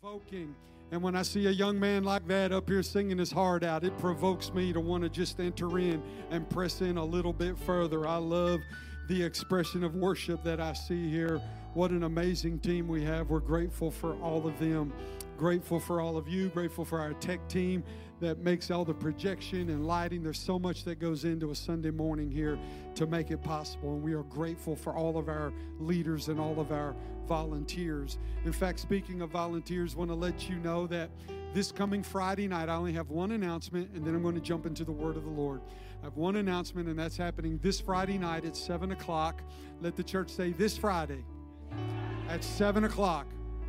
provoking. And when I see a young man like that up here singing his heart out, it provokes me to want to just enter in and press in a little bit further. I love the expression of worship that I see here. What an amazing team we have. We're grateful for all of them. Grateful for all of you. Grateful for our tech team that makes all the projection and lighting. There's so much that goes into a Sunday morning here to make it possible. And we are grateful for all of our leaders and all of our volunteers. In fact, speaking of volunteers, I want to let you know that this coming Friday night, I only have one announcement, and then I'm going to jump into the Word of the Lord. I have one announcement, and that's happening this Friday night at 7 o'clock. Let the church say this Friday at 7 o'clock.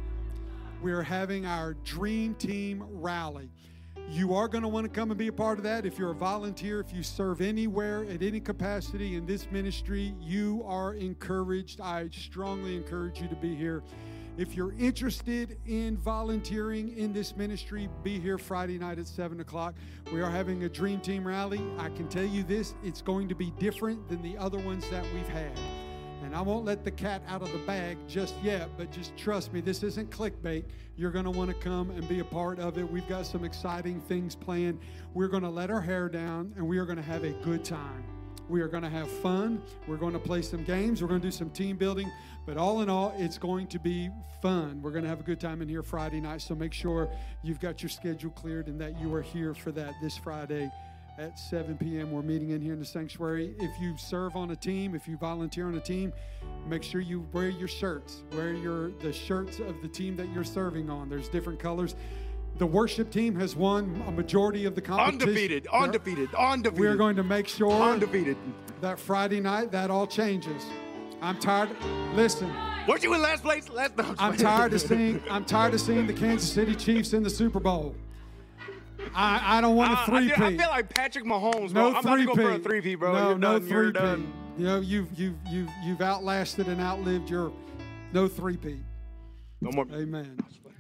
We are having our Dream Team Rally. You are going to want to come and be a part of that. If you're a volunteer, if you serve anywhere at any capacity in this ministry, you are encouraged. I strongly encourage you to be here. If you're interested in volunteering in this ministry, be here Friday night at 7 o'clock. We are having a Dream Team Rally. I can tell you this, it's going to be different than the other ones that we've had. And I won't let the cat out of the bag just yet, but just trust me, this isn't clickbait. You're going to want to come and be a part of it. We've got some exciting things planned. We're going to let our hair down, and we are going to have a good time. We are going to have fun. We're going to play some games. We're going to do some team building. But all in all, it's going to be fun. We're going to have a good time in here Friday night, so make sure you've got your schedule cleared and that you are here for that this Friday at 7 p.m. We're meeting in here in the sanctuary. If you serve on a team, if you volunteer on a team, make sure you wear your shirts. Wear the shirts of the team that you're serving on. There's different colors. The worship team has won a majority of the competition. Undefeated. We're going to make sure that Friday night that all changes. I'm tired. Listen. Weren't you in last place? I'm tired of seeing the Kansas City Chiefs in the Super Bowl. I don't want a three-peat. I feel like Patrick Mahomes, bro. I'm about to go for a three-peat, bro. No three-peat. You know, you've outlasted and outlived your no three-peat. No more. Amen.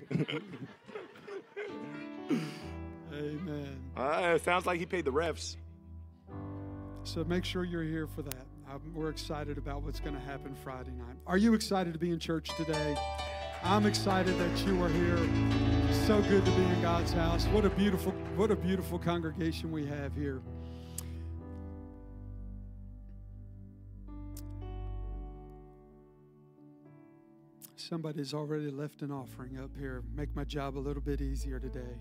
Amen. It sounds like he paid the refs. So make sure you're here for that. We're excited about what's going to happen Friday night. Are you excited to be in church today? I'm excited that you are here. So good to be in God's house. What a beautiful congregation we have here. Somebody's already left an offering up here. Make my job a little bit easier today.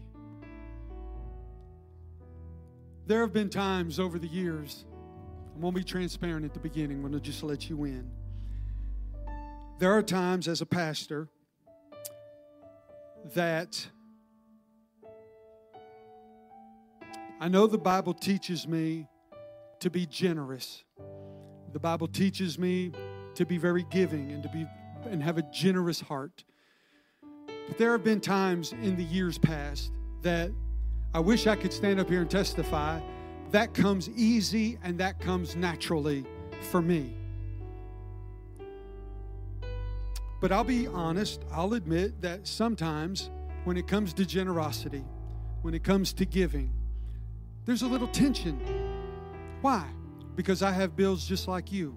There have been times over the years, I'm going to be transparent at the beginning. I'm going to just let you in. There are times as a pastor that I know the Bible teaches me to be generous. The Bible teaches me to be very giving and have a generous heart. But there have been times in the years past that I wish I could stand up here and testify that comes easy and that comes naturally for me. But I'll be honest, I'll admit that sometimes when it comes to generosity, when it comes to giving, there's a little tension. Why? Because I have bills just like you.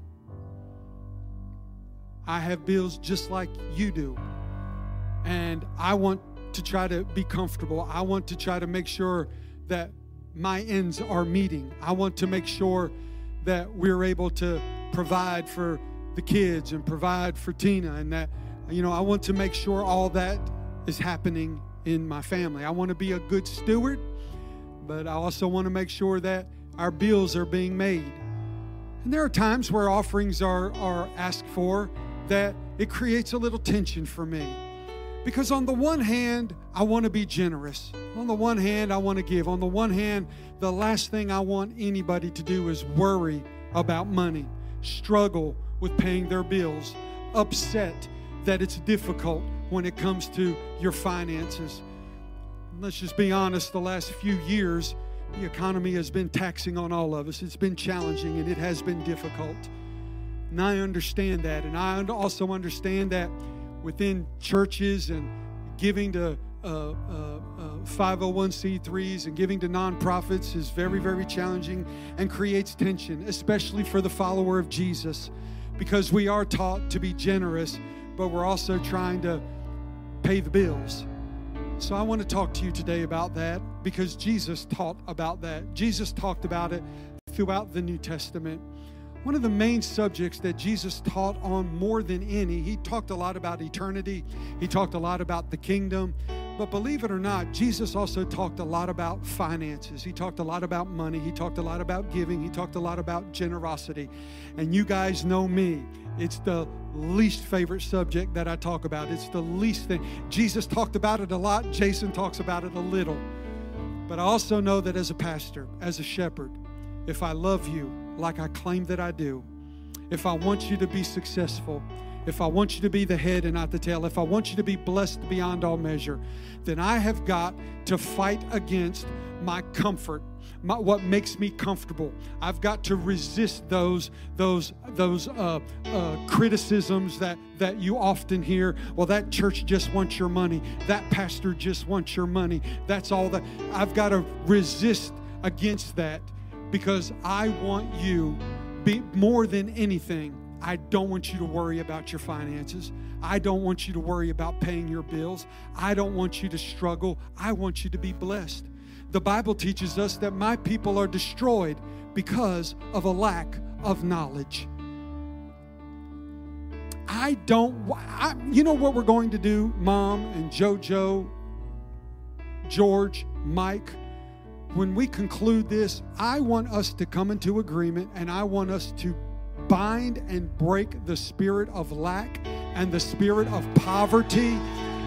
I have bills just like you do. And I want to try to be comfortable. I want to try to make sure that my ends are meeting. I want to make sure that we're able to provide for the kids and provide for Tina, and that, I want to make sure all that is happening in my family. I want to be a good steward, but I also want to make sure that our bills are being made. And there are times where offerings are asked for that it creates a little tension for me. Because on the one hand, I want to be generous. On the one hand, I want to give. On the one hand, the last thing I want anybody to do is worry about money, struggle with paying their bills, upset that it's difficult when it comes to your finances. Let's just be honest, the last few years, the economy has been taxing on all of us. It's been challenging and it has been difficult. And I understand that. And I also understand that within churches and giving to 501c3s and giving to nonprofits is very, very challenging and creates tension, especially for the follower of Jesus, because we are taught to be generous, but we're also trying to pay the bills. So I want to talk to you today about that because Jesus taught about that. Jesus talked about it throughout the New Testament. One of the main subjects that Jesus taught on more than any, he talked a lot about eternity. He talked a lot about the kingdom. But believe it or not, Jesus also talked a lot about finances. He talked a lot about money. He talked a lot about giving. He talked a lot about generosity. And you guys know me. It's the least favorite subject that I talk about. It's the least thing. Jesus talked about it a lot. Jason talks about it a little. But I also know that as a pastor, as a shepherd, if I love you like I claim that I do, if I want you to be successful, if I want you to be the head and not the tail, if I want you to be blessed beyond all measure, then I have got to fight against my comfort, what makes me comfortable. I've got to resist those criticisms that you often hear. Well, that church just wants your money. That pastor just wants your money. That's all that. I've got to resist against that because I want you, more than anything, I don't want you to worry about your finances. I don't want you to worry about paying your bills. I don't want you to struggle. I want you to be blessed. The Bible teaches us that my people are destroyed because of a lack of knowledge. You know what we're going to do, Mom and JoJo, George, Mike? When we conclude this, I want us to come into agreement and I want us to bind and break the spirit of lack and the spirit of poverty.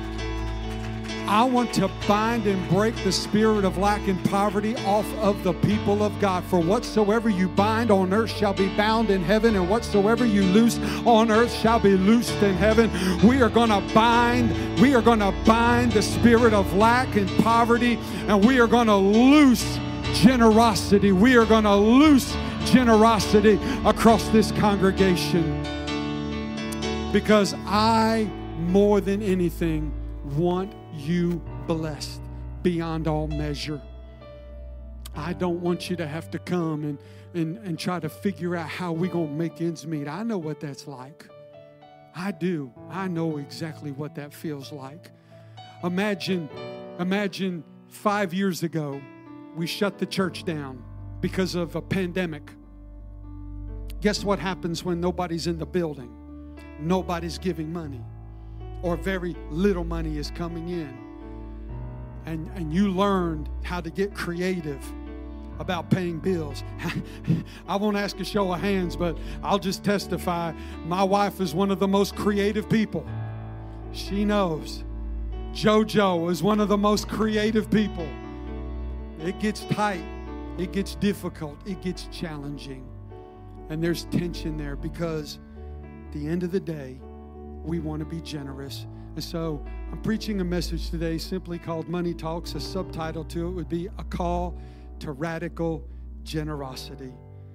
I want to bind and break the spirit of lack and poverty off of the people of God. For whatsoever you bind on earth shall be bound in heaven, and whatsoever you loose on earth shall be loosed in heaven. We are going to bind the spirit of lack and poverty, and we are going to loose generosity. We are going to loose generosity across this congregation, because I, more than anything, want you blessed beyond all measure. I don't want you to have to come and try to figure out how we're going to make ends meet. I know what that's like. I do. I know exactly what that feels like. Imagine 5 years ago, we shut the church down because of a pandemic. Guess what happens when nobody's in the building? Nobody's giving money, or very little money is coming in. And you learned how to get creative about paying bills. I won't ask a show of hands, but I'll just testify. My wife is one of the most creative people. She knows. JoJo is one of the most creative people. It gets tight. It gets difficult. It gets challenging. And there's tension there because at the end of the day, we want to be generous. And so I'm preaching a message today simply called Money Talks. A subtitle to it would be A Call to Radical Generosity.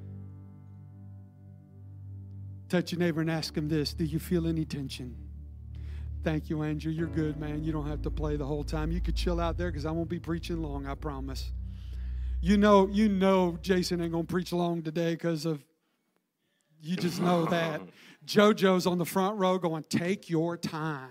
Touch your neighbor and ask him this: do you feel any tension? Thank you, Andrew. You're good, man. You don't have to play the whole time. You could chill out there because I won't be preaching long, I promise. You know Jason ain't going to preach long today because of, you just know that. JoJo's on the front row going, take your time.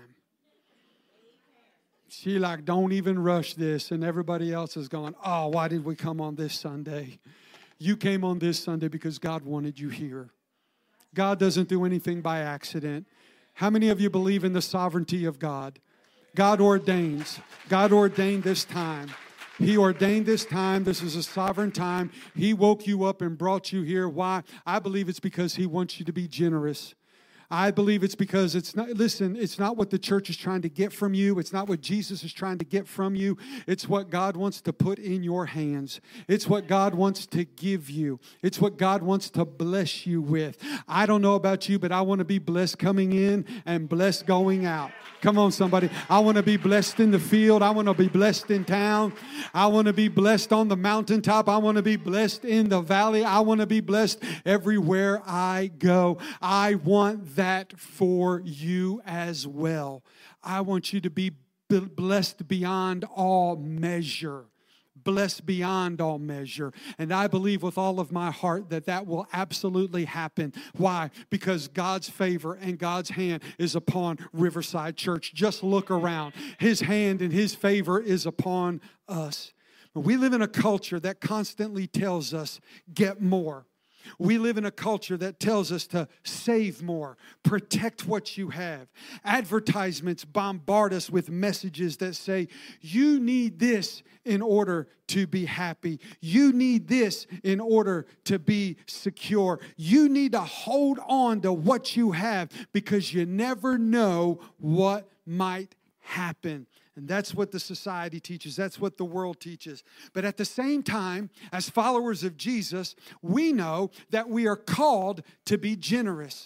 She like, don't even rush this. And everybody else is going, oh, why did we come on this Sunday? You came on this Sunday because God wanted you here. God doesn't do anything by accident. How many of you believe in the sovereignty of God? God ordains. God ordained this time. He ordained this time. This is a sovereign time. He woke you up and brought you here. Why? I believe it's because He wants you to be generous. I believe it's because it's not what the church is trying to get from you. It's not what Jesus is trying to get from you. It's what God wants to put in your hands. It's what God wants to give you. It's what God wants to bless you with. I don't know about you, but I want to be blessed coming in and blessed going out. Come on, somebody. I want to be blessed in the field. I want to be blessed in town. I want to be blessed on the mountaintop. I want to be blessed in the valley. I want to be blessed everywhere I go. I want that for you as well. I want you to be blessed beyond all measure. blessed beyond all measure. And I believe with all of my heart that that will absolutely happen. Why? Because God's favor and God's hand is upon Riverside Church. Just look around. His hand and His favor is upon us. We live in a culture that constantly tells us, get more. We live in a culture that tells us to save more, protect what you have. Advertisements bombard us with messages that say, you need this in order to be happy. You need this in order to be secure. You need to hold on to what you have because you never know what might happen. And that's what the society teaches. That's what the world teaches. But at the same time, as followers of Jesus, we know that we are called to be generous.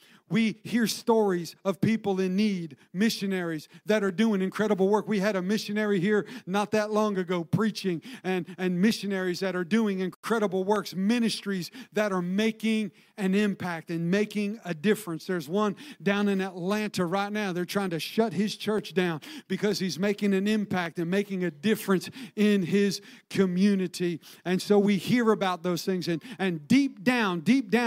We hear stories of people in need, missionaries that are doing incredible work. We had a missionary here not that long ago preaching, and missionaries that are doing incredible works, ministries that are making an impact and making a difference. There's one down in Atlanta right now. They're trying to shut his church down because he's making an impact and making a difference in his community. And so we hear about those things, and deep down,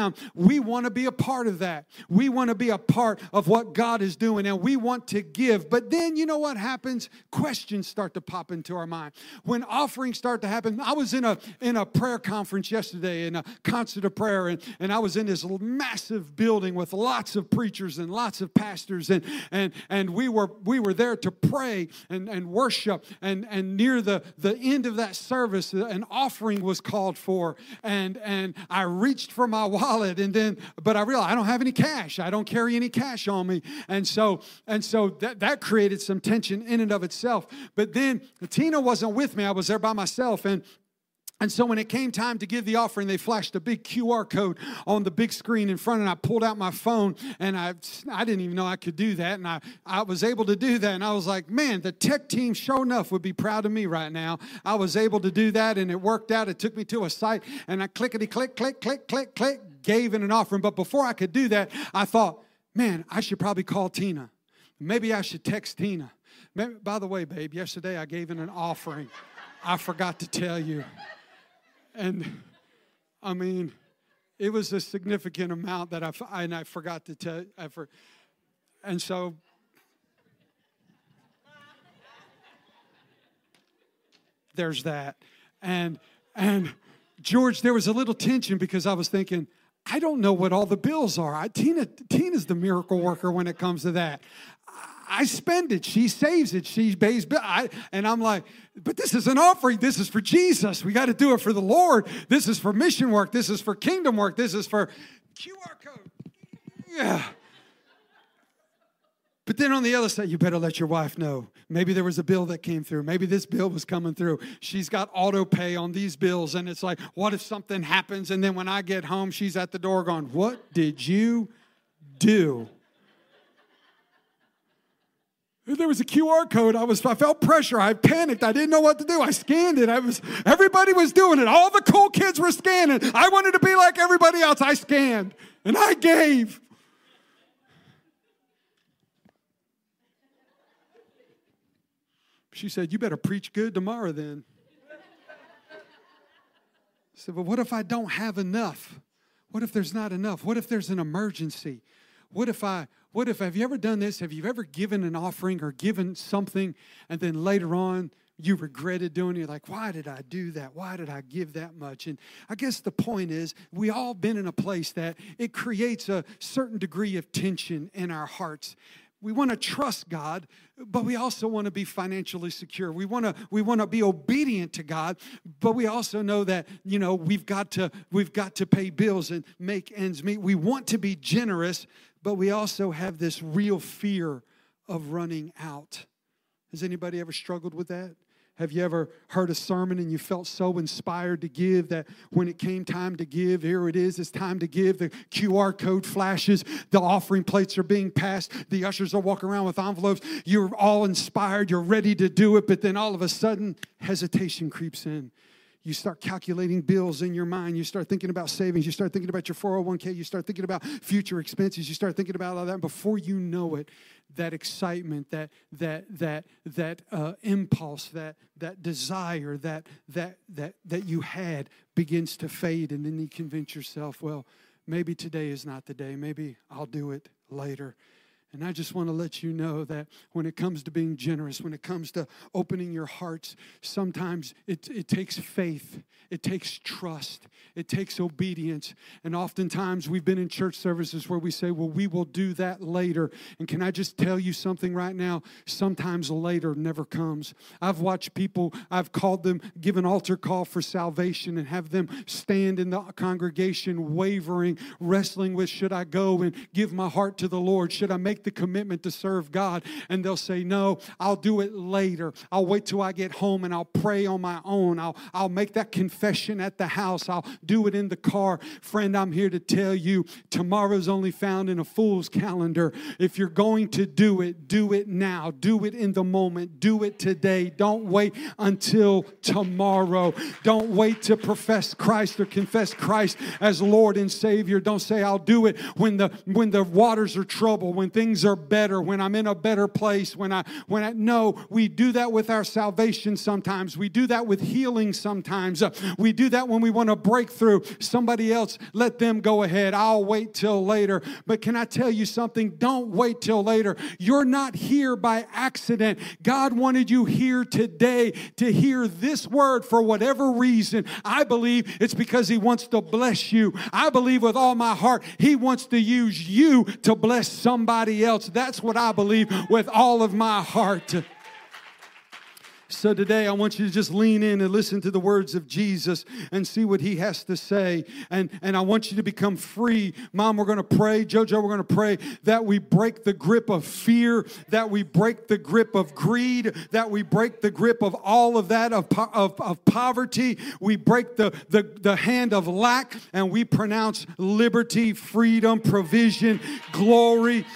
we want to be a part of that. We want to be a part of what God is doing, and we want to give. But then you know what happens? Questions start to pop into our mind. When offerings start to happen, I was in a prayer conference yesterday, in a concert of prayer, and I was in this massive building with lots of preachers and lots of pastors, and we were there to pray and worship, and near the end of that service, an offering was called for, and I reached for my wallet, but I realized I don't have any cash. I don't carry any cash on me. And so that created some tension in and of itself. But then Tina wasn't with me. I was there by myself. And so when it came time to give the offering, they flashed a big QR code on the big screen in front, and I pulled out my phone, and I didn't even know I could do that, and I was able to do that, and I was like, man, the tech team, sure enough, would be proud of me right now. I was able to do that, and it worked out. It took me to a site, and I clickety-click, click, click, click, click, gave in an offering. But before I could do that, I thought, man, I should probably call Tina. Maybe I should text Tina. By the way, babe, yesterday I gave in an offering. I forgot to tell you. And, I mean, it was a significant amount that I forgot to tell you. And so, there's that. And George, there was a little tension because I was thinking, I don't know what all the bills are. Tina's the miracle worker when it comes to that. I spend it. She saves it. She pays bills. And I'm like, but this is an offering. This is for Jesus. We got to do it for the Lord. This is for mission work. This is for kingdom work. This is for QR code. Yeah. But then on the other side, you better let your wife know. Maybe there was a bill that came through. Maybe this bill was coming through. She's got auto pay on these bills. And it's like, what if something happens? And then when I get home, she's at the door going, what did you do? There was a QR code. I felt pressure. I panicked. I didn't know what to do. I scanned it. Everybody was doing it. All the cool kids were scanning. I wanted to be like everybody else. I scanned and I gave. She said, you better preach good tomorrow then. I said, well, what if I don't have enough? What if there's not enough? What if there's an emergency? Have you ever done this? Have you ever given an offering or given something and then later on you regretted doing it? You're like, why did I do that? Why did I give that much? And I guess the point is we all been in a place that it creates a certain degree of tension in our hearts. We want to trust God, but we also want to be financially secure. We want to be obedient to God, but we also know that, we've got to pay bills and make ends meet. We want to be generous, but we also have this real fear of running out. Has anybody ever struggled with that? Have you ever heard a sermon and you felt so inspired to give that when it came time to give, here it is, it's time to give. The QR code flashes, the offering plates are being passed, the ushers are walking around with envelopes. You're all inspired, you're ready to do it, but then all of a sudden, hesitation creeps in. You start calculating bills in your mind. You start thinking about savings. You start thinking about your 401k. You start thinking about future expenses. You start thinking about all that. And before you know it, that excitement, that impulse, that desire that you had begins to fade, and then you convince yourself, well, maybe today is not the day. Maybe I'll do it later. And I just want to let you know that when it comes to being generous, when it comes to opening your hearts, sometimes it takes faith, it takes trust, it takes obedience. And oftentimes we've been in church services where we say, well, we will do that later. And can I just tell you something right now? Sometimes later never comes. I've watched people, I've called them, give an altar call for salvation and have them stand in the congregation wavering, wrestling with, should I go and give my heart to the Lord? Should I make the commitment to serve God? And they'll say, no, I'll do it later. I'll wait till I get home and I'll pray on my own. I'll make that confession at the house. I'll do it in the car. Friend, I'm here to tell you, tomorrow's only found in a fool's calendar. If you're going to do it now. Do it in the moment. Do it today. Don't wait until tomorrow. Don't wait to profess Christ or confess Christ as Lord and Savior. Don't say, I'll do it when the waters are troubled, when things are better, when I'm in a better place, no, we do that with our salvation sometimes. We do that with healing sometimes. We do that when we want a breakthrough. Somebody else, let them go ahead. I'll wait till later. But can I tell you something? Don't wait till later. You're not here by accident. God wanted you here today to hear this word for whatever reason. I believe it's because He wants to bless you. I believe with all my heart He wants to use you to bless somebody else. That's what I believe with all of my heart. So today I want you to just lean in and listen to the words of Jesus and see what He has to say. And I want you to become free. Mom, we're going to pray. JoJo, we're going to pray that we break the grip of fear, that we break the grip of greed, that we break the grip of all of that, of poverty. We break the hand of lack, and we pronounce liberty, freedom, provision, glory,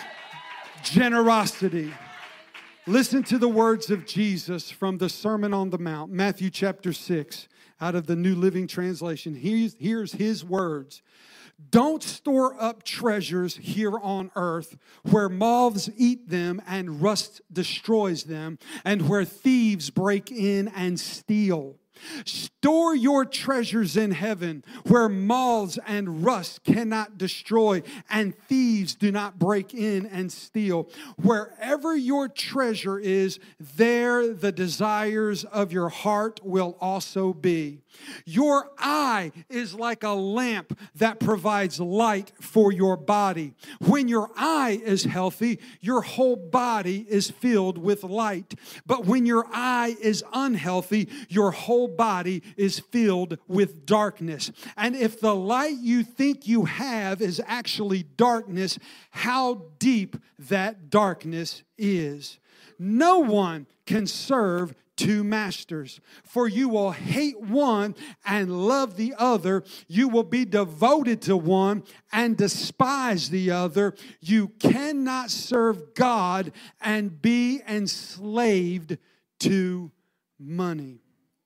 generosity. Listen to the words of Jesus from the Sermon on the Mount, Matthew chapter 6, out of the New Living Translation. Here's His words. Don't store up treasures here on earth where moths eat them and rust destroys them, and where thieves break in and steal. Store your treasures in heaven where moths and rust cannot destroy and thieves do not break in and steal. Wherever your treasure is, there the desires of your heart will also be. Your eye is like a lamp that provides light for your body. When your eye is healthy, your whole body is filled with light. But when your eye is unhealthy, your whole body is filled with darkness. And if the light you think you have is actually darkness, how deep that darkness is. No one can serve two masters, for you will hate one and love the other. You will be devoted to one and despise the other. You cannot serve God and be enslaved to money.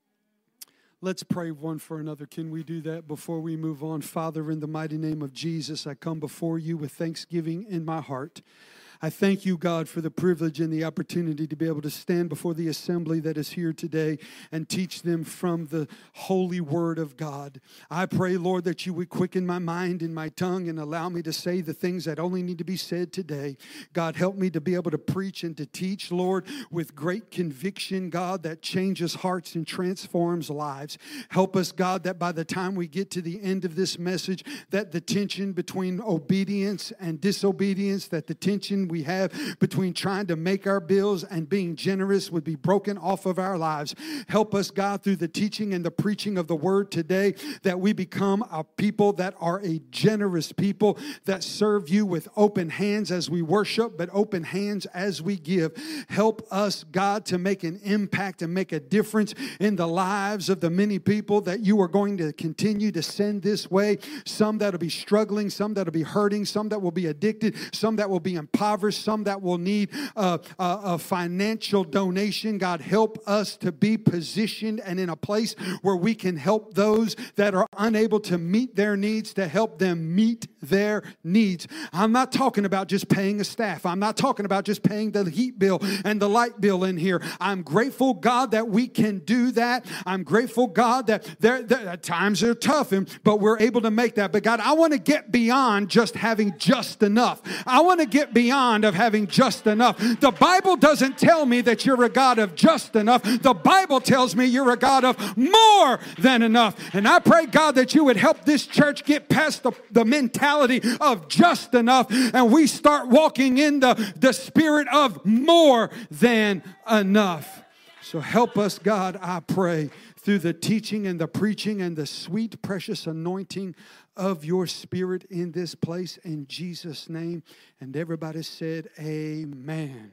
Let's pray one for another. Can we do that before we move on? Father, in the mighty name of Jesus, I come before you with thanksgiving in my heart. I thank you, God, for the privilege and the opportunity to be able to stand before the assembly that is here today and teach them from the holy word of God. I pray, Lord, that you would quicken my mind and my tongue and allow me to say the things that only need to be said today. God, help me to be able to preach and to teach, Lord, with great conviction, God, that changes hearts and transforms lives. Help us, God, that by the time we get to the end of this message, that the tension between obedience and disobedience, that the tension we have between trying to make our bills and being generous would be broken off of our lives. Help us, God, through the teaching and the preaching of the word today, that we become a people that are a generous people that serve you with open hands as we worship, but open hands as we give. Help us, God, to make an impact and make a difference in the lives of the many people that you are going to continue to send this way. Some that will be struggling, some that will be hurting, some that will be addicted, some that will be impoverished, impoverished, some that will need a financial donation. God, help us to be positioned and in a place where we can help those that are unable to meet their needs, to help them meet their needs. I'm not talking about just paying a staff. I'm not talking about just paying the heat bill and the light bill in here. I'm grateful, God, that we can do that. I'm grateful, God, that there times are tough, but we're able to make that. But God, I want to get beyond just having just enough. I want to get beyond of having just enough. The Bible doesn't tell me that you're a God of just enough. The Bible tells me you're a God of more than enough. And I pray, God, that you would help this church get past the mentality of just enough, and we start walking in the spirit of more than enough. So help us, God, I pray, through the teaching and the preaching and the sweet, precious anointing of your Spirit in this place, in Jesus' name. And everybody said, amen.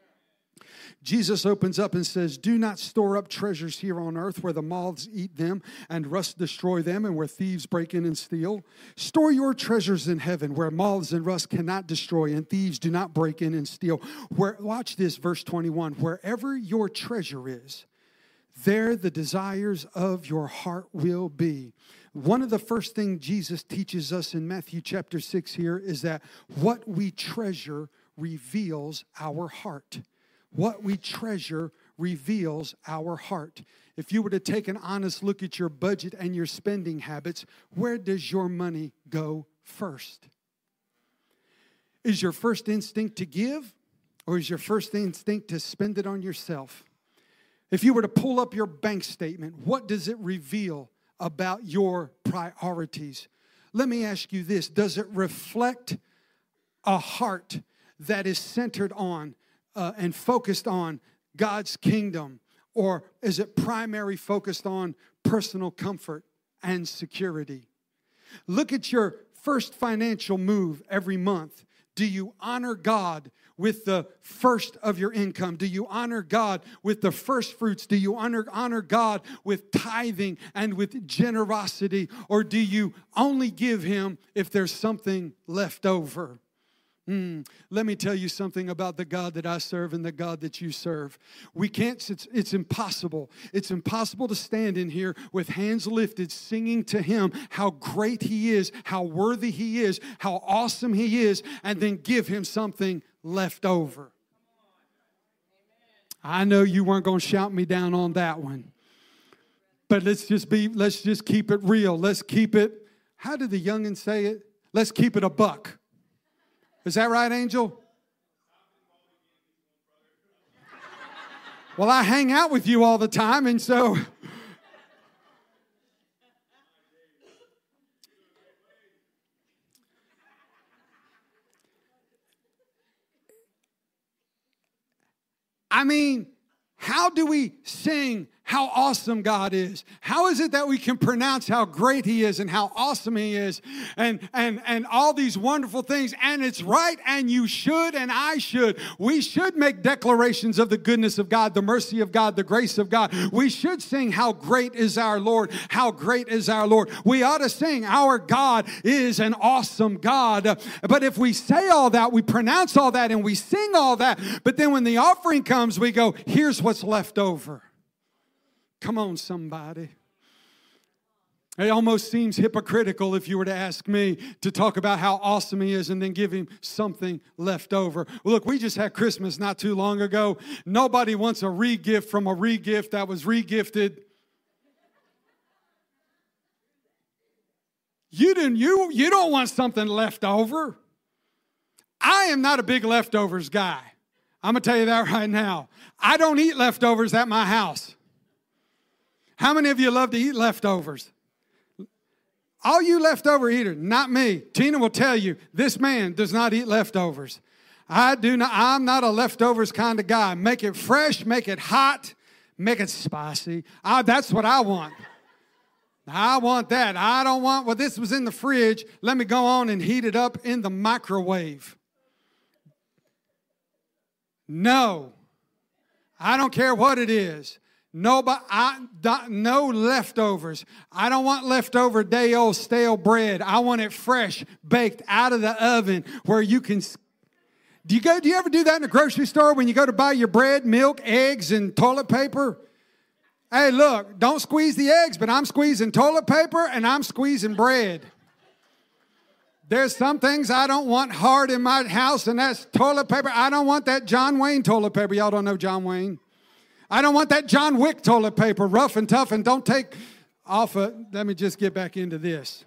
Jesus opens up and says, do not store up treasures here on earth where the moths eat them and rust destroy them and where thieves break in and steal. Store your treasures in heaven where moths and rust cannot destroy and thieves do not break in and steal. Watch this, verse 21. Wherever your treasure is, there the desires of your heart will be. One of the first things Jesus teaches us in Matthew chapter 6 here is that what we treasure reveals our heart. What we treasure reveals our heart. If you were to take an honest look at your budget and your spending habits, where does your money go first? Is your first instinct to give, or is your first instinct to spend it on yourself? If you were to pull up your bank statement, what does it reveal about your priorities? Let me ask you this. Does it reflect a heart that is centered on and focused on God's kingdom? Or is it primarily focused on personal comfort and security? Look at your first financial move every month. Do you honor God with the first of your income? Do you honor God with the first fruits? Do you honor God with tithing and with generosity? Or do you only give Him if there's something left over? Let me tell you something about the God that I serve and the God that you serve. We can't, it's impossible. It's impossible to stand in here with hands lifted, singing to Him how great He is, how worthy He is, how awesome He is, and then give Him something left over. I know you weren't going to shout me down on that one. But let's just keep it real. Let's keep it, how did the youngins say it? Let's keep it a buck. Is that right, Angel? Well, I hang out with you all the time, and so... I mean, how do we sing how awesome God is? How is it that we can pronounce how great He is and how awesome He is and all these wonderful things? And it's right, and you should, and I should. We should make declarations of the goodness of God, the mercy of God, the grace of God. We should sing how great is our Lord, how great is our Lord. We ought to sing our God is an awesome God. But if we say all that, we pronounce all that, and we sing all that, but then when the offering comes, we go, here's what's left over. Come on, somebody. It almost seems hypocritical, if you were to ask me, to talk about how awesome He is and then give Him something left over. Well, look, we just had Christmas not too long ago. Nobody wants a re-gift from a re-gift that was re-gifted. You don't want something left over. I am not a big leftovers guy. I'm going to tell you that right now. I don't eat leftovers at my house. How many of you love to eat leftovers? All you leftover eaters, not me. Tina will tell you, this man does not eat leftovers. I'm not a leftovers kind of guy. Make it fresh, make it hot, make it spicy. That's what I want. I want that. I don't want, well, this was in the fridge. Let me go on and heat it up in the microwave. No. I don't care what it is. No leftovers. I don't want leftover day-old stale bread. I want it fresh, baked out of the oven where you can... Do you ever do that in a grocery store when you go to buy your bread, milk, eggs, and toilet paper? Hey, look, don't squeeze the eggs, but I'm squeezing toilet paper and I'm squeezing bread. There's some things I don't want hard in my house, and that's toilet paper. I don't want that John Wayne toilet paper. Y'all don't know John Wayne. I don't want that John Wick toilet paper, rough and tough, and don't take off of. Let me just get back into this.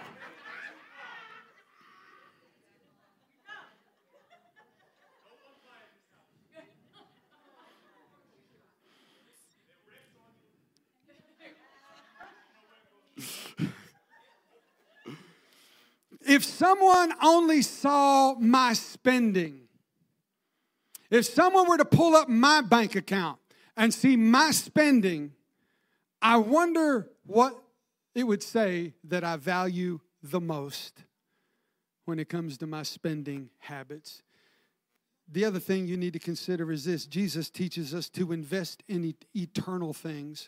If someone only saw my spending, if someone were to pull up my bank account and see my spending, I wonder what it would say that I value the most when it comes to my spending habits. The other thing you need to consider is this. Jesus teaches us to invest in eternal things.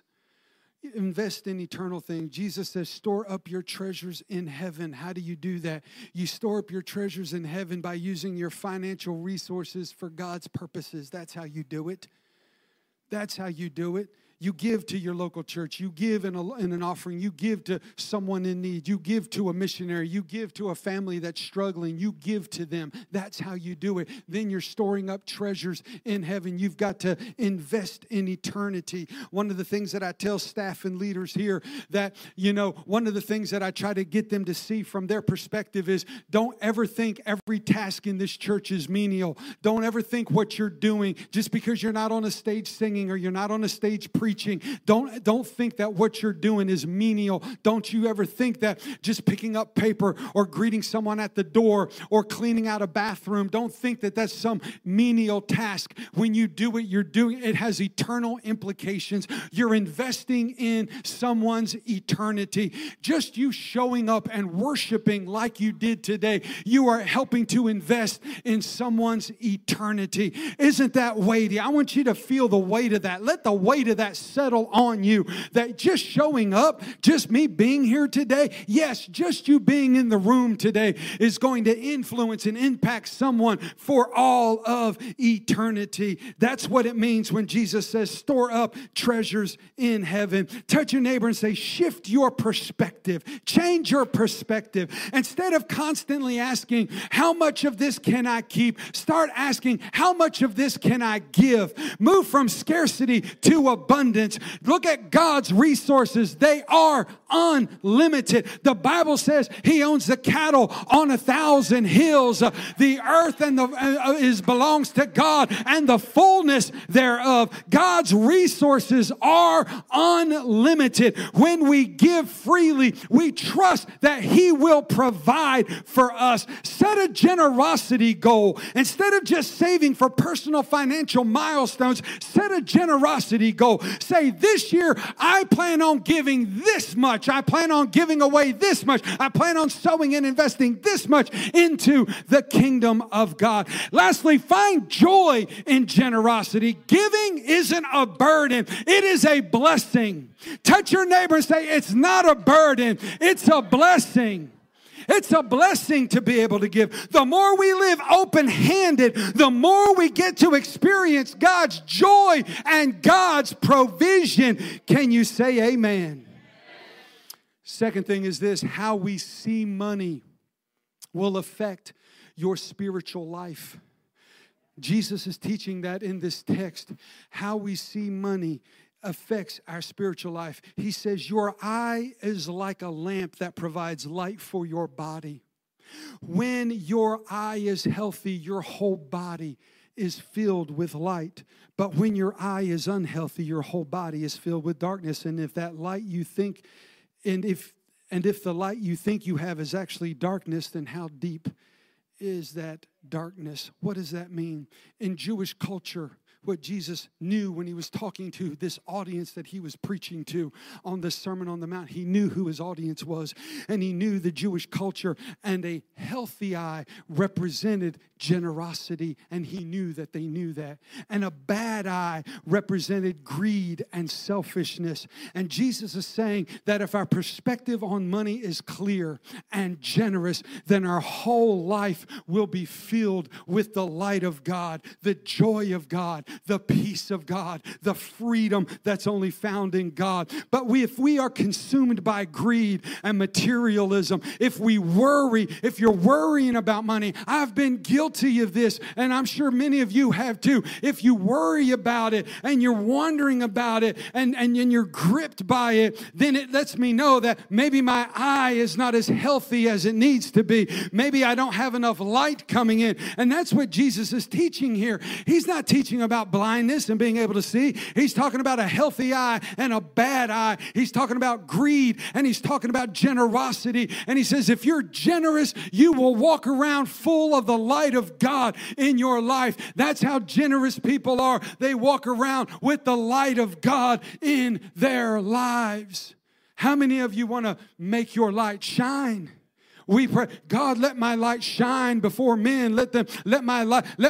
Invest in eternal things. Jesus says, store up your treasures in heaven. How do you do that? You store up your treasures in heaven by using your financial resources for God's purposes. That's how you do it. That's how you do it. You give to your local church. You give in an offering. You give to someone in need. You give to a missionary. You give to a family that's struggling. You give to them. That's how you do it. Then you're storing up treasures in heaven. You've got to invest in eternity. One of the things that I tell staff and leaders here that, one of the things that I try to get them to see from their perspective is don't ever think every task in this church is menial. Don't ever think what you're doing just because you're not on a stage singing or you're not on a stage preaching. Don't think that what you're doing is menial. Don't you ever think that just picking up paper or greeting someone at the door or cleaning out a bathroom, don't think that that's some menial task. When you do it, it has eternal implications. You're investing in someone's eternity. Just you showing up and worshiping like you did today, you are helping to invest in someone's eternity. Isn't that weighty? I want you to feel the weight of that. Let the weight of that settle on you. That just showing up, just me being here today, yes, just you being in the room today is going to influence and impact someone for all of eternity. That's what it means when Jesus says, store up treasures in heaven. Touch your neighbor and say, shift your perspective. Change your perspective. Instead of constantly asking, how much of this can I keep? Start asking, how much of this can I give? Move from scarcity to abundance. Look at God's resources. They are unlimited. The Bible says He owns the cattle on 1,000 hills. The earth belongs to God and the fullness thereof. God's resources are unlimited. When we give freely, we trust that He will provide for us. Set a generosity goal. Instead of just saving for personal financial milestones, set a generosity goal. Say, this year, I plan on giving this much. I plan on giving away this much. I plan on sowing and investing this much into the kingdom of God. Lastly, find joy in generosity. Giving isn't a burden. It is a blessing. Touch your neighbor and say, it's not a burden. It's a blessing. It's a blessing to be able to give. The more we live open-handed, the more we get to experience God's joy and God's provision. Can you say amen? Second thing is this: how we see money will affect your spiritual life. Jesus is teaching that in this text. How we see money affects our spiritual life. He says, your eye is like a lamp that provides light for your body. When your eye is healthy, your whole body is filled with light. But when your eye is unhealthy, your whole body is filled with darkness. And if that light you think, if the light you think you have is actually darkness, then how deep is that darkness? What does that mean? In Jewish culture, what Jesus knew when he was talking to this audience that he was preaching to on the Sermon on the Mount. He knew who his audience was, and he knew the Jewish culture, and a healthy eye represented generosity, and he knew that they knew that. And a bad eye represented greed and selfishness. And Jesus is saying that if our perspective on money is clear and generous, then our whole life will be filled with the light of God, the joy of God, the peace of God, the freedom that's only found in God. But if we are consumed by greed and materialism, if we worry, if you're worrying about money, I've been guilty of this, and I'm sure many of you have too. If you worry about it and you're wondering about it and you're gripped by it, then it lets me know that maybe my eye is not as healthy as it needs to be. Maybe I don't have enough light coming in. And that's what Jesus is teaching here. He's not teaching about blindness and being able to see. He's talking about a healthy eye and a bad eye. He's talking about greed, and he's talking about generosity. And he says, if you're generous, you will walk around full of the light of God in your life. That's how generous people are. They walk around with the light of God in their lives. How many of you want to make your light shine? We pray, God, let my light shine before men. Let my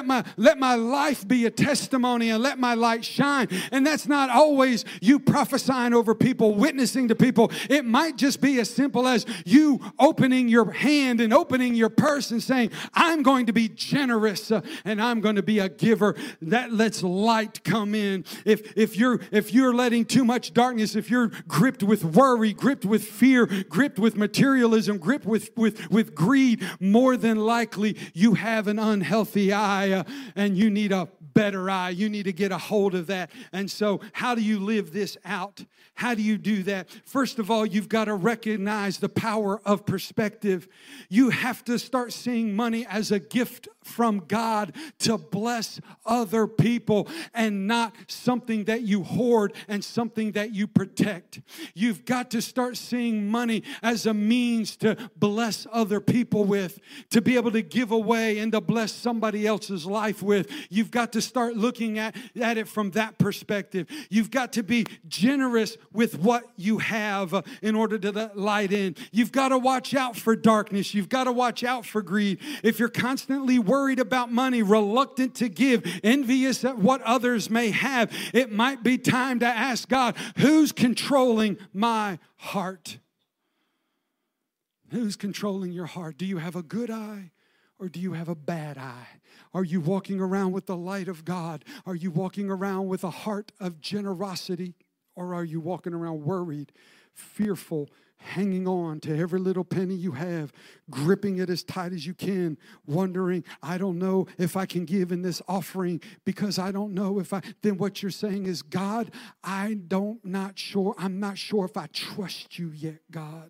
life be a testimony, and let my light shine. And that's not always you prophesying over people, witnessing to people. It might just be as simple as you opening your hand and opening your purse and saying, I'm going to be generous and I'm going to be a giver. That lets light come in. If you're letting too much darkness, if you're gripped with worry, gripped with fear, gripped with materialism, gripped with greed, more than likely you have an unhealthy eye and you need a better eye. You need to get a hold of that. And so how do you live this out? How do you do that? First of all, you've got to recognize the power of perspective. You have to start seeing money as a gift from God to bless other people, and not something that you hoard and something that you protect. You've got to start seeing money as a means to bless other people with, to be able to give away and to bless somebody else's life with. You've got to start looking at it from that perspective. You've got to be generous with what you have in order to let light in. You've got to watch out for darkness. You've got to watch out for greed. If you're constantly worried about money, reluctant to give, envious at what others may have, it might be time to ask God, who's controlling my heart? Who's controlling your heart? Do you have a good eye or do you have a bad eye? Are you walking around with the light of God? Are you walking around with a heart of generosity? Or are you walking around worried, fearful, hanging on to every little penny you have, gripping it as tight as you can, wondering, I don't know if I can give in this offering because I don't know if I... Then what you're saying is, God, I'm not sure if I trust you yet, God.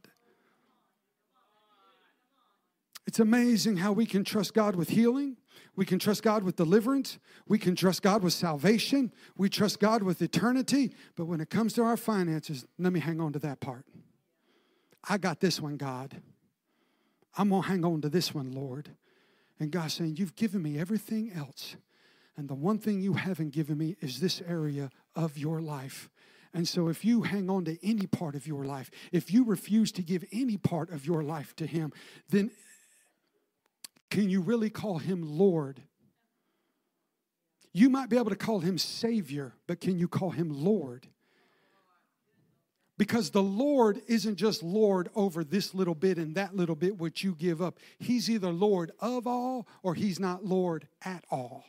It's amazing how we can trust God with healing. We can trust God with deliverance. We can trust God with salvation. We trust God with eternity. But when it comes to our finances, let me hang on to that part. I got this one, God. I'm going to hang on to this one, Lord. And God's saying, you've given me everything else. And the one thing you haven't given me is this area of your life. And so if you hang on to any part of your life, if you refuse to give any part of your life to Him, then can you really call Him Lord? You might be able to call Him Savior, but can you call Him Lord? Because the Lord isn't just Lord over this little bit and that little bit which you give up. He's either Lord of all or He's not Lord at all.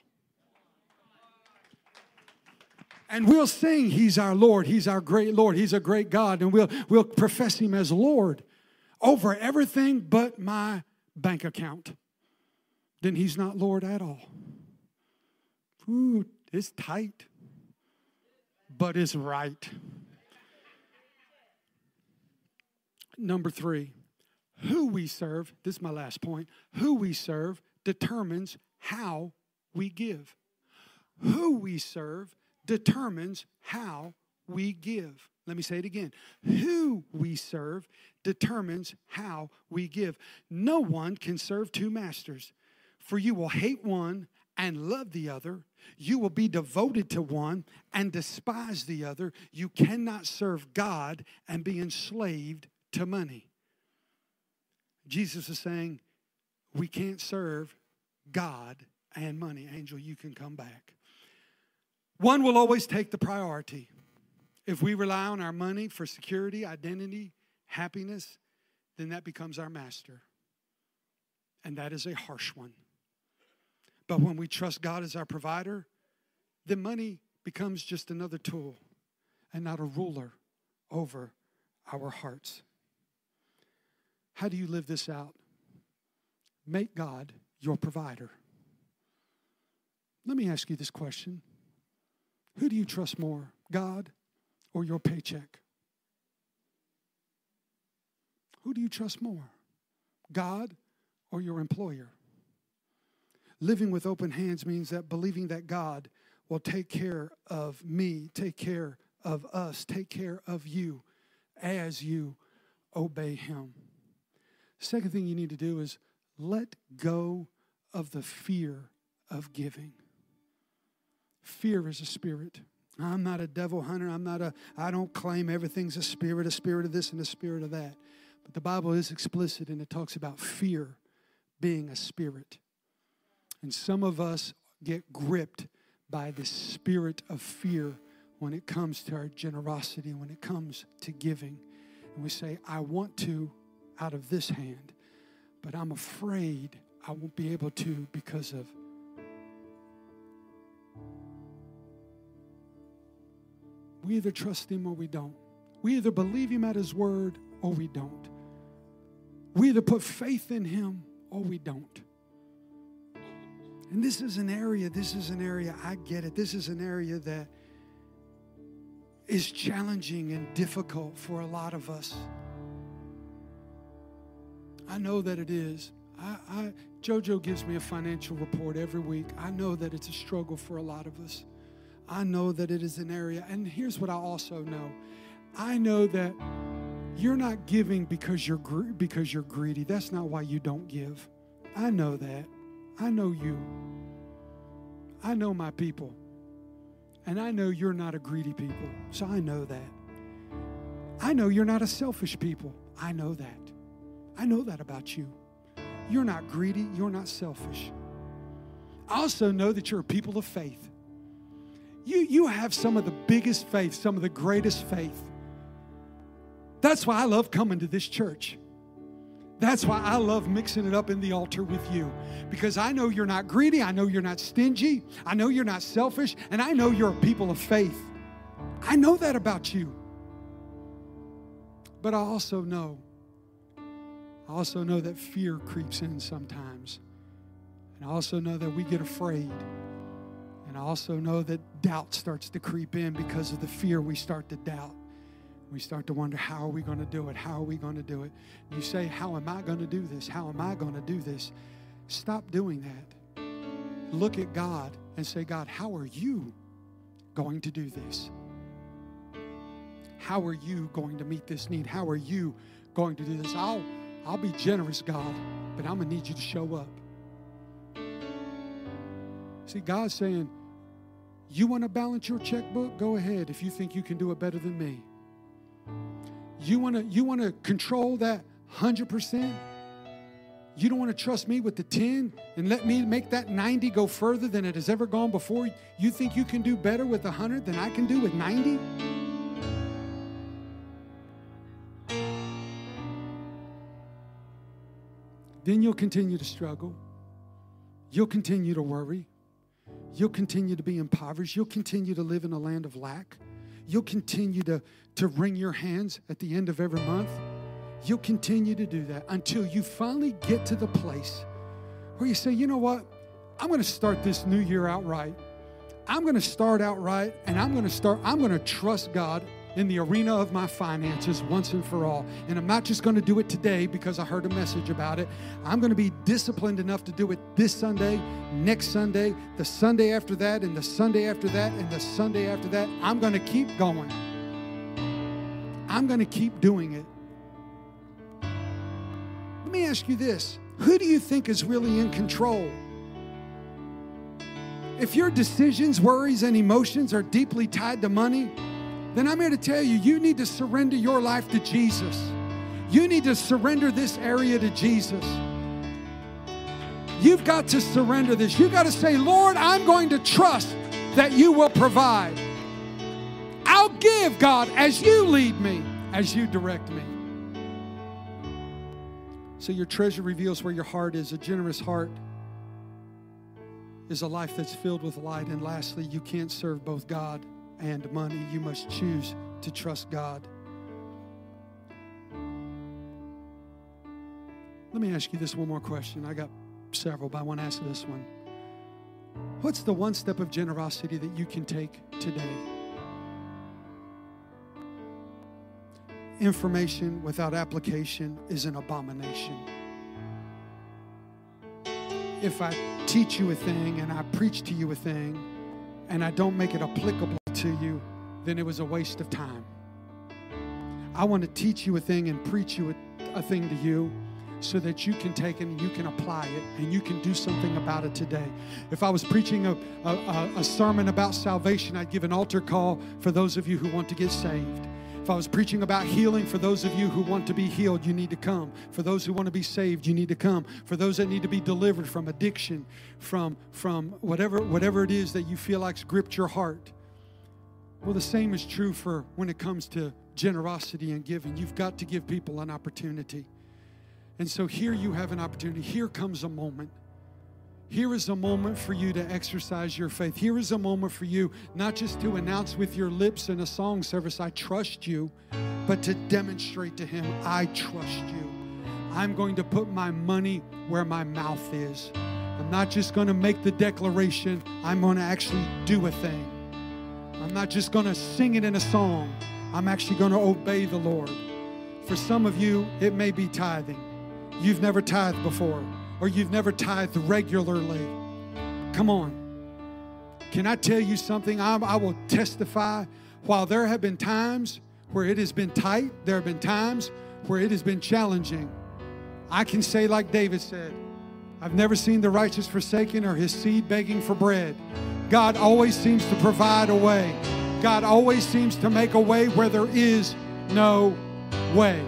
And we'll sing He's our Lord, He's our great Lord, He's a great God, and we'll profess Him as Lord over everything but my bank account. Then He's not Lord at all. Ooh, it's tight, but it's right. Number 3, who we serve, this is my last point, who we serve determines how we give. Who we serve determines how we give. Let me say it again. Who we serve determines how we give. No one can serve two masters, for you will hate one and love the other. You will be devoted to one and despise the other. You cannot serve God and be enslaved to money. Jesus is saying we can't serve God and money. Angel, you can come back. One will always take the priority. If we rely on our money for security, identity, happiness, then that becomes our master. And that is a harsh one. But when we trust God as our provider, then money becomes just another tool and not a ruler over our hearts. How do you live this out? Make God your provider. Let me ask you this question. Who do you trust more, God or your paycheck? Who do you trust more, God or your employer? Living with open hands means that believing that God will take care of me, take care of us, take care of you as you obey Him. Second thing you need to do is let go of the fear of giving. Fear is a spirit. I'm not a devil hunter. I don't claim everything's a spirit of this and a spirit of that. But the Bible is explicit and it talks about fear being a spirit. And some of us get gripped by the spirit of fear when it comes to our generosity, when it comes to giving. And we say, I want to out of this hand, but I'm afraid I won't be able to because of. We either trust Him or we don't. We either believe Him at His word or we don't. We either put faith in Him or we don't. And this is an area, I get it. This is an area that is challenging and difficult for a lot of us. I know that it is. JoJo gives me a financial report every week. I know that it's a struggle for a lot of us. I know that it is an area. And here's what I also know. I know that you're not giving because you're greedy. That's not why you don't give. I know that. I know you. I know my people. And I know you're not a greedy people. So I know that. I know you're not a selfish people. I know that. I know that about you. You're not greedy. You're not selfish. I also know that you're a people of faith. You have some of the biggest faith, some of the greatest faith. That's why I love coming to this church. That's why I love mixing it up in the altar with you. Because I know you're not greedy. I know you're not stingy. I know you're not selfish. And I know you're a people of faith. I know that about you. But I also know that fear creeps in sometimes. And I also know that we get afraid. And I also know that doubt starts to creep in because of the fear. We start to doubt. We start to wonder, how are we going to do it? How are we going to do it? You say, how am I going to do this? How am I going to do this? Stop doing that. Look at God and say, God, how are you going to do this? How are you going to meet this need? How are you going to do this? I'll be generous, God, but I'm going to need you to show up. See, God's saying, you want to balance your checkbook? Go ahead if you think you can do it better than me. You want to control that 100%? You don't want to trust me with the 10 and let me make that 90 go further than it has ever gone before? You think you can do better with 100 than I can do with 90? Then you'll continue to struggle. You'll continue to worry. You'll continue to be impoverished. You'll continue to live in a land of lack. You'll continue to wring your hands at the end of every month. You'll continue to do that until you finally get to the place where you say, you know what? I'm going to start this new year out right. I'm going to start out right, and I'm going to trust God in the arena of my finances once and for all. And I'm not just going to do it today because I heard a message about it. I'm going to be disciplined enough to do it this Sunday, next Sunday, the Sunday after that, and the Sunday after that, and the Sunday after that. I'm going to keep going. I'm going to keep doing it. Let me ask you this. Who do you think is really in control? if your decisions, worries, and emotions are deeply tied to money, then I'm here to tell you, you need to surrender your life to Jesus. You need to surrender this area to Jesus. You've got to surrender this. You've got to say, Lord, I'm going to trust that you will provide. I'll give, God, as you lead me, as you direct me. So your treasure reveals where your heart is. A generous heart is a life that's filled with light. And lastly, you can't serve both God and money. You must choose to trust God. Let me ask you this one more question. I got several, but I want to ask this one. What's the one step of generosity that you can take today? Information without application is an abomination. If I teach you a thing and I preach to you a thing and I don't make it applicable to you, then it was a waste of time. I want to teach you a thing and preach you a thing to you so that you can take it and you can apply it and you can do something about it today. If I was preaching a sermon about salvation, I'd give an altar call for those of you who want to get saved. If I was preaching about healing, for those of you who want to be healed, you need to come. For those who want to be saved, you need to come. For those that need to be delivered from addiction, from whatever it is that you feel like's gripped your heart. Well, the same is true for when it comes to generosity and giving. You've got to give people an opportunity. And so here you have an opportunity. Here comes a moment. Here is a moment for you to exercise your faith. Here is a moment for you not just to announce with your lips in a song service, I trust you, but to demonstrate to Him, I trust you. I'm going to put my money where my mouth is. I'm not just going to make the declaration. I'm going to actually do a thing. I'm not just going to sing it in a song. I'm actually going to obey the Lord. For some of you, it may be tithing. You've never tithed before, or you've never tithed regularly. Come on. Can I tell you something? I will testify. While there have been times where it has been tight, there have been times where it has been challenging. I can say like David said, I've never seen the righteous forsaken or his seed begging for bread. God always seems to provide a way. God always seems to make a way where there is no way.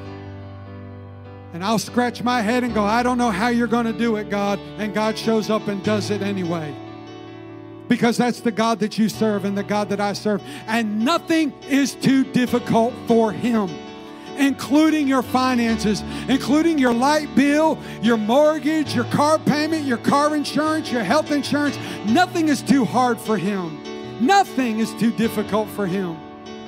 And I'll scratch my head and go, I don't know how you're going to do it, God. And God shows up and does it anyway. Because that's the God that you serve and the God that I serve. And nothing is too difficult for Him, including your finances, including your light bill, your mortgage, your car payment, your car insurance, your health insurance. Nothing is too hard for Him. Nothing is too difficult for Him.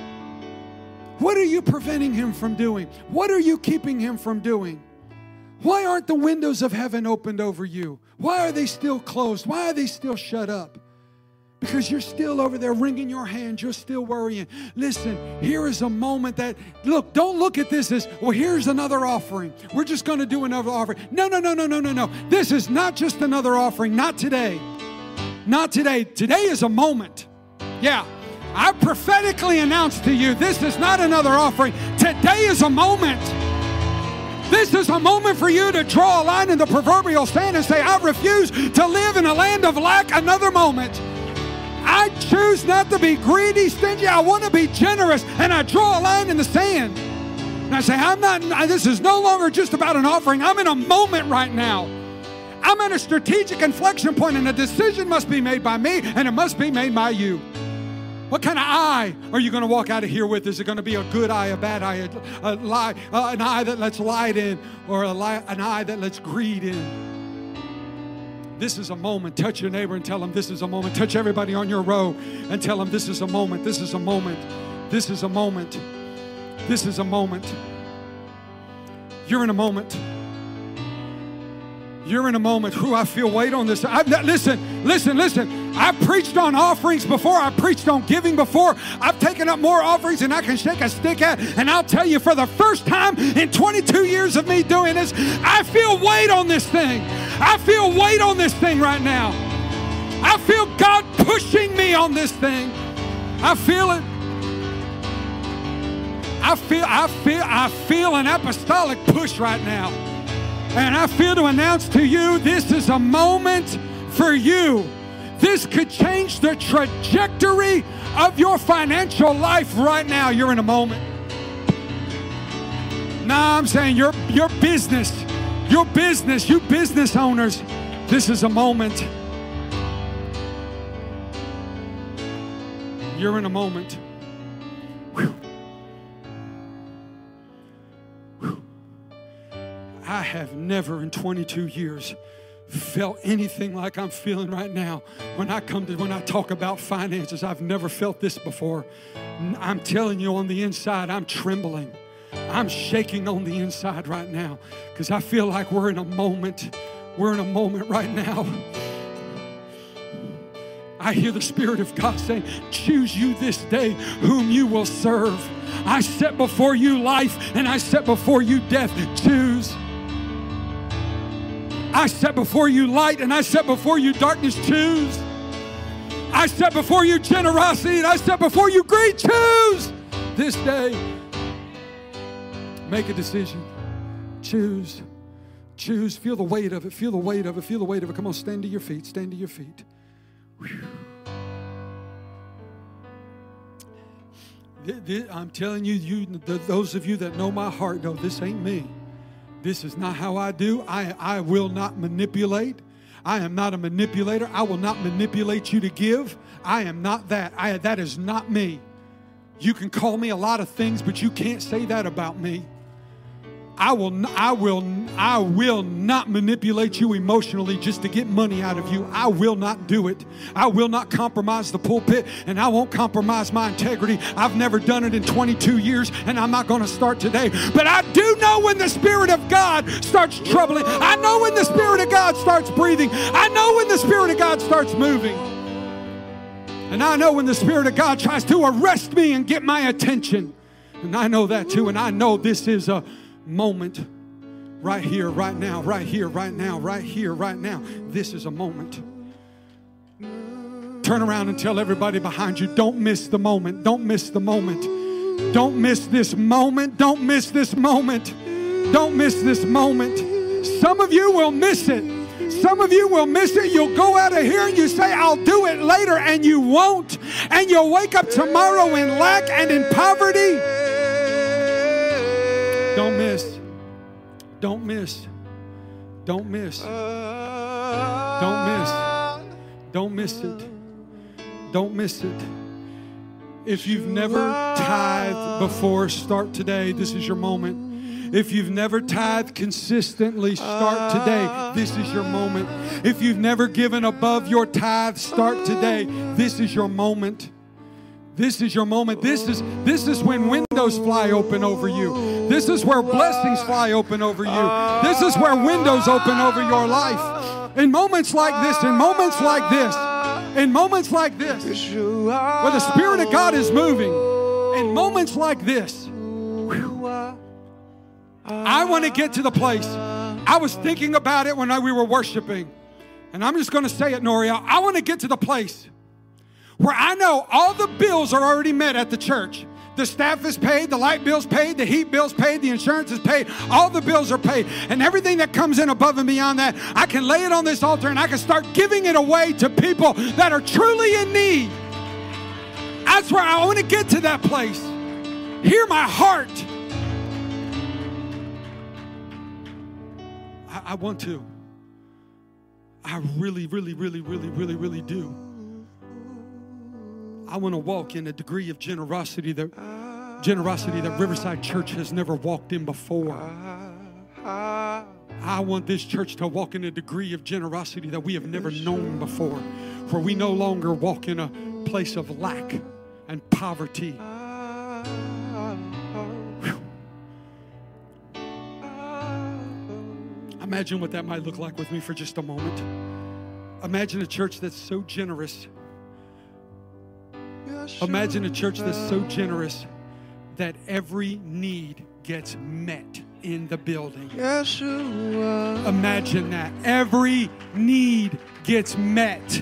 What are you preventing Him from doing? What are you keeping Him from doing? Why aren't the windows of heaven opened over you? Why are they still closed? Why are they still shut up? Because you're still over there wringing your hands. You're still worrying. Listen, here is a moment that, look, don't look at this as, well, here's another offering. We're just going to do another offering. No. This is not just another offering. Not today. Not today. Today is a moment. Yeah. I prophetically announce to you, this is not another offering. Today is a moment. This is a moment for you to draw a line in the proverbial sand and say, I refuse to live in a land of lack another moment. I choose not to be greedy, stingy. I want to be generous, and I draw a line in the sand. And I say, this is no longer just about an offering. I'm in a moment right now. I'm at a strategic inflection point, and a decision must be made by me, and it must be made by you. What kind of eye are you going to walk out of here with? Is it going to be a good eye, a bad eye, an eye that lets light in, or an eye that lets greed in? This is a moment. Touch your neighbor and tell them this is a moment. Touch everybody on your row and tell them this is a moment. This is a moment. This is a moment. This is a moment. You're in a moment. You're in a moment. Ooh, I feel weight on this. Listen. I've preached on offerings before. I've preached on giving before. I've taken up more offerings than I can shake a stick at. And I'll tell you, for the first time in 22 years of me doing this, I feel weight on this thing. I feel weight on this thing right now. I feel God pushing me on this thing. I feel it. I feel an apostolic push right now. And I feel to announce to you, this is a moment for you. This could change the trajectory of your financial life right now. You're in a moment. Nah, I'm saying your business, you business owners, this is a moment. You're in a moment. Whew. Whew. I have never in 22 years felt anything like I'm feeling right now when I talk about finances. I've never felt this before. I'm telling you, on the inside, I'm trembling. I'm shaking on the inside right now because I feel like we're in a moment. We're in a moment right now. I hear the Spirit of God saying, choose you this day whom you will serve. I set before you life and I set before you death. Choose. I set before you light and I set before you darkness. Choose. I set before you generosity and I set before you greed. Choose this day. Make a decision. Choose. Choose. Feel the weight of it. Feel the weight of it. Feel the weight of it. Come on, stand to your feet. Stand to your feet. Whew. I'm telling you, those of you that know my heart know this ain't me. This is not how I do. I will not manipulate. I am not a manipulator. I will not manipulate you to give. I am not that. That is not me. You can call me a lot of things, but you can't say that about me. I will not manipulate you emotionally just to get money out of you. I will not do it. I will not compromise the pulpit, and I won't compromise my integrity. I've never done it in 22 years, and I'm not going to start today. But I do know when the Spirit of God starts troubling. I know when the Spirit of God starts breathing. I know when the Spirit of God starts moving. And I know when the Spirit of God tries to arrest me and get my attention. And I know that too, and I know this is a moment right here, right now, right here, right now, right here, right now. This is a moment. Turn around and tell everybody behind you, don't miss the moment. Don't miss the moment. Don't miss this moment. Don't miss this moment. Don't miss this moment. Some of you will miss it. Some of you will miss it. You'll go out of here and you say, I'll do it later, and you won't. And you'll wake up tomorrow in lack and in poverty. Don't miss. Don't miss. Don't miss. Don't miss. Don't miss it. Don't miss it. If you've never tithed before, start today. This is your moment. If you've never tithed consistently, start today. This is your moment. If you've never given above your tithe, start today. This is your moment. This is your moment. This is when windows fly open over you. This is where blessings fly open over you. This is where windows open over your life. In moments like this, in moments like this, in moments like this, where the Spirit of God is moving, in moments like this, I want to get to the place. I was thinking about it when we were worshiping, and I'm just going to say it, Noria. I want to get to the place where I know all the bills are already met at the church. The staff is paid, the light bill's paid, the heat bill's paid, the insurance is paid. All the bills are paid. And everything that comes in above and beyond that, I can lay it on this altar and I can start giving it away to people that are truly in need. That's where I want to get to that place. Hear my heart. I want to. I really, really, really, really, really, really do. I want to walk in a degree of generosity that Riverside Church has never walked in before. I want this church to walk in a degree of generosity that we have never known before, where we no longer walk in a place of lack and poverty. Whew. Imagine what that might look like with me for just a moment. Imagine a church that's so generous. Imagine a church that's so generous that every need gets met in the building. Imagine that. Every need gets met.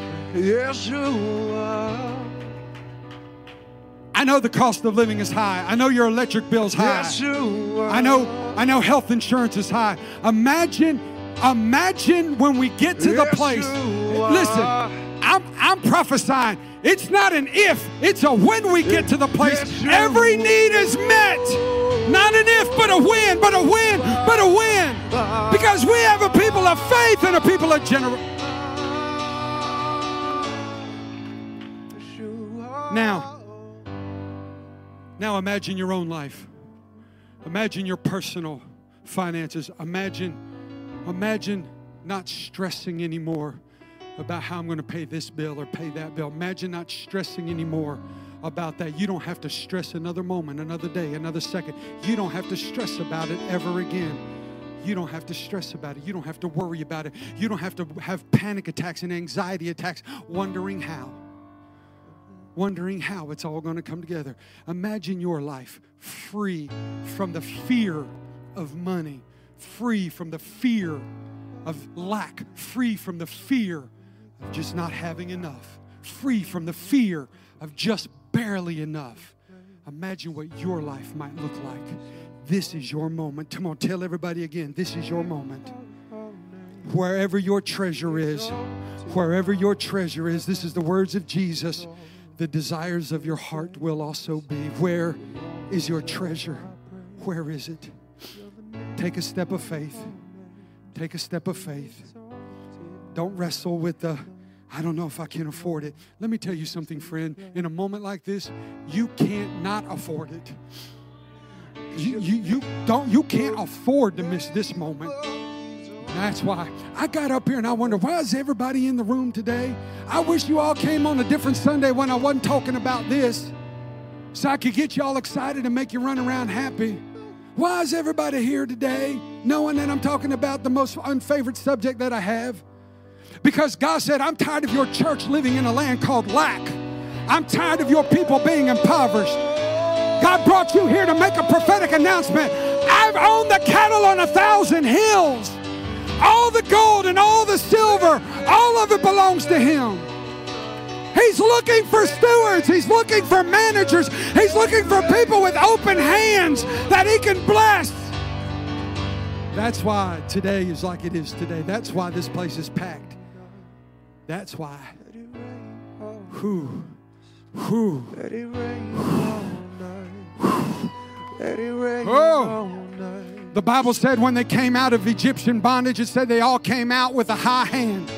I know the cost of living is high. I know your electric bill's high. I know health insurance is Imagine when we get to the place. Listen, I'm prophesying. It's not an if, it's a when we get to the place every need is met. Not an if, but a when, but a when, but a when. Because we have a people of faith and a people of generosity. Now imagine your own life. Imagine your personal finances. Imagine not stressing anymore about how I'm going to pay this bill or pay that bill. Imagine not stressing anymore about that. You don't have to stress another moment, another day, another second. You don't have to stress about it ever again. You don't have to stress about it. You don't have to worry about it. You don't have to have panic attacks and anxiety attacks wondering how it's all going to come together. Imagine your life free from the fear of money, free from the fear of lack, free from the fear of just not having enough, free from the fear of just barely enough. Imagine what your life might look like. This is your moment. Come on, tell everybody again, this is your moment. Wherever your treasure is, this is the words of Jesus. The desires of your heart will also be. Where is your treasure? Where is it? Take a step of faith. Take a step of faith. Don't wrestle with I don't know if I can afford it. Let me tell you something, friend. In a moment like this, you can't not afford it. You can't afford to miss this moment. That's why I got up here and I wonder, why is everybody in the room today? I wish you all came on a different Sunday when I wasn't talking about this, so I could get you all excited and make you run around happy. Why is everybody here today knowing that I'm talking about the most unfavorite subject that I have? Because God said, I'm tired of your church living in a land called lack. I'm tired of your people being impoverished. God brought you here to make a prophetic announcement. I've owned the cattle on 1,000 hills. All the gold and all the silver, all of it belongs to Him. He's looking for stewards. He's looking for managers. He's looking for people with open hands that He can bless. That's why today is like it is today. That's why this place is packed. That's why. The Bible said when they came out of Egyptian bondage, it said they all came out with a high hand.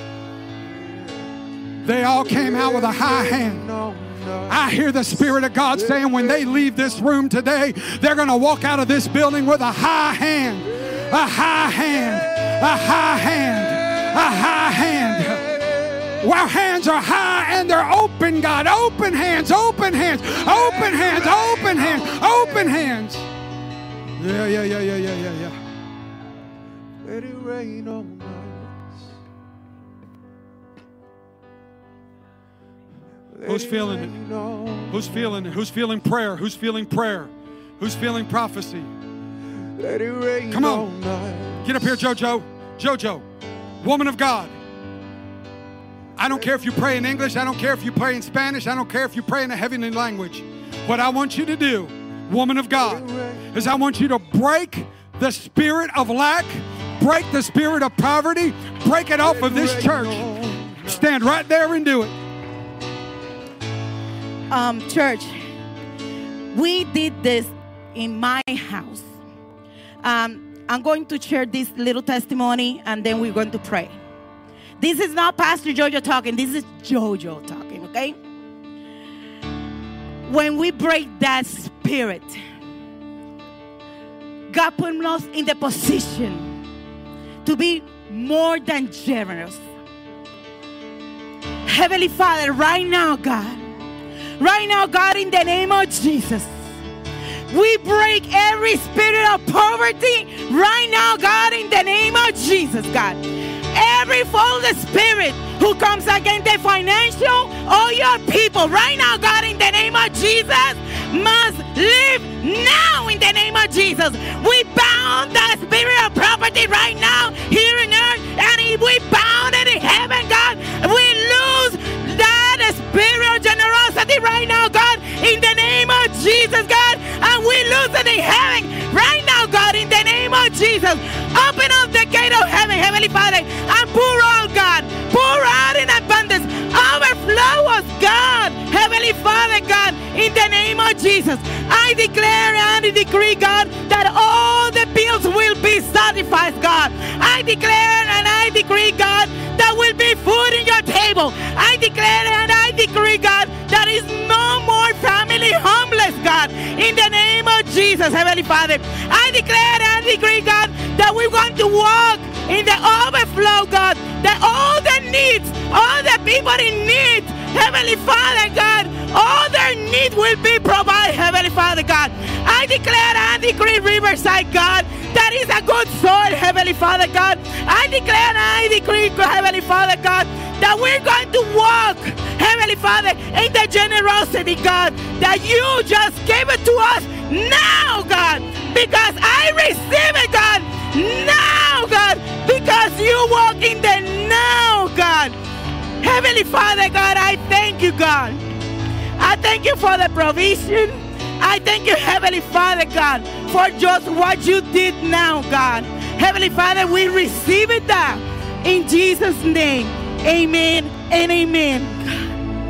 They all came out with a high hand. I hear the Spirit of God saying when they leave this room today, they're going to walk out of this building with a high hand. A high hand. A high hand. A high hand. Our hands are high and they're open, God. Open hands, open hands, open hands, open hands, open hands. Yeah. Let it rain on us. Who's feeling it? Who's feeling it? Who's feeling prayer? Who's feeling prayer? Who's feeling prophecy? Let it rain. Come on. Get up here, Jojo. Jojo, woman of God. I don't care if you pray in English. I don't care if you pray in Spanish. I don't care if you pray in a heavenly language. What I want you to do, woman of God, is I want you to break the spirit of lack, break the spirit of poverty, break it off of this church. Stand right there and do it. Church, we did this in my house. I'm going to share this little testimony and then we're going to pray. This is not Pastor Jojo talking. This is Jojo talking, okay? When we break that spirit, God put us in the position to be more than generous. Heavenly Father, right now, God, in the name of Jesus, we break every spirit of poverty right now, God, in the name of Jesus, God. Every false spirit who comes against the financial, all your people right now, God, in the name of Jesus, must live now in the name of Jesus. We bound that spirit of property right now here on earth, and we bound it in heaven, God. We lose that spirit of generosity right now, God, in the name of Jesus, God, and we lose it in heaven right now, God, in the name of Jesus. Open up the gate of heaven, Heavenly Father, and pour out, God, pour out in abundance over in the name of Jesus. I declare and I decree, God, that all the bills will be satisfied, God. I declare and I decree, God, that will be food in your table. I declare and I decree, God, that is no more family homeless, God, in the name of Jesus, Heavenly Father. I declare and decree, God, that we want to walk in the overflow, God, that all the needs, all the people in need, Heavenly Father, God, all their needs will be provided, Heavenly Father, God. I declare and decree, Riverside, God, that is a good soil, Heavenly Father, God. I declare and I decree, Heavenly Father, God, that we're going to walk, Heavenly Father, in the generosity, God, that you just gave it to us now, God, because I receive it, God, now, God, because you walk in the now, God. Heavenly Father, God, I thank you, God. I thank you for the provision. I thank you, Heavenly Father, God, for just what you did now, God. Heavenly Father, we receive it now. In Jesus' name, amen and amen.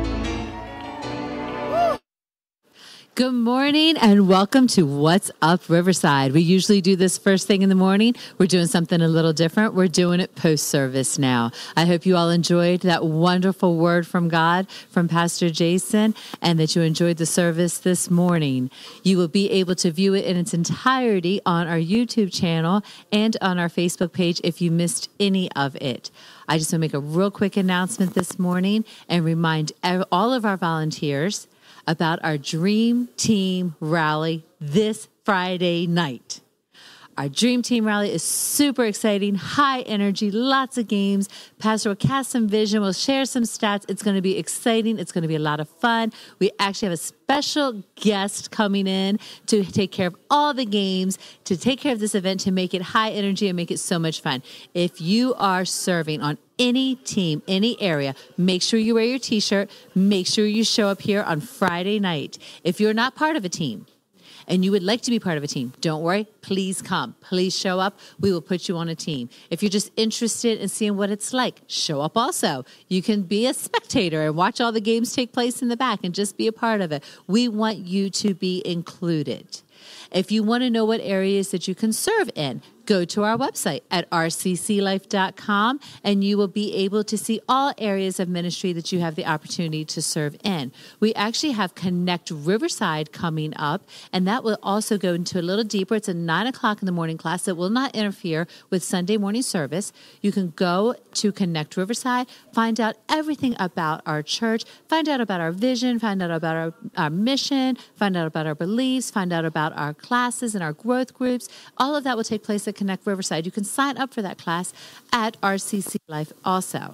Good morning and welcome to What's Up Riverside. We usually do this first thing in the morning. We're doing something a little different. We're doing it post-service now. I hope you all enjoyed that wonderful word from God from Pastor Jason and that you enjoyed the service this morning. You will be able to view it in its entirety on our YouTube channel and on our Facebook page if you missed any of it. I just want to make a real quick announcement this morning and remind all of our volunteers about our Dream Team Rally this Friday night. Our Dream Team Rally is super exciting, high energy, lots of games. Pastor will cast some vision, we'll share some stats. It's going to be exciting. It's going to be a lot of fun. We actually have a special guest coming in to take care of all the games, to take care of this event, to make it high energy and make it so much fun. If you are serving on any team, any area, make sure you wear your t-shirt. Make sure you show up here on Friday night. If you're not part of a team and you would like to be part of a team, don't worry. Please come. Please show up. We will put you on a team. If you're just interested in seeing what it's like, show up also. You can be a spectator and watch all the games take place in the back and just be a part of it. We want you to be included. If you want to know what areas that you can serve in, go to our website at rcclife.com and you will be able to see all areas of ministry that you have the opportunity to serve in. We actually have Connect Riverside coming up, and that will also go into a little deeper. It's a 9 o'clock in the morning class that will not interfere with Sunday morning service. You can go to Connect Riverside, find out everything about our church, find out about our vision, find out about our mission, find out about our beliefs, find out about our classes and our growth groups. All of that will take place at Connect Riverside. You can sign up for that class at RCC Life also.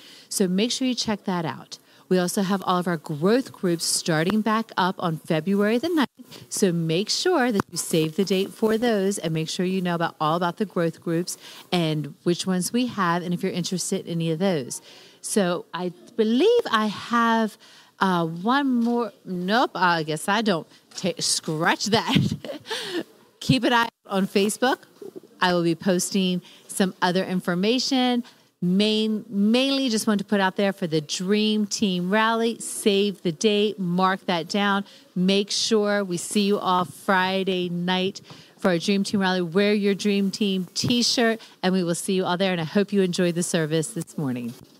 So make sure you check that out. We also have all of our growth groups starting back up on February the 9th. So make sure that you save the date for those and make sure you know all about the growth groups and which ones we have and if you're interested in any of those. So I believe I have one more. Nope, I guess I don't. Scratch that. Keep an eye out on Facebook. I will be posting some other information. Mainly just want to put out there for the Dream Team Rally. Save the date. Mark that down. Make sure we see you all Friday night for our Dream Team Rally. Wear your Dream Team t-shirt, and we will see you all there. And I hope you enjoyed the service this morning.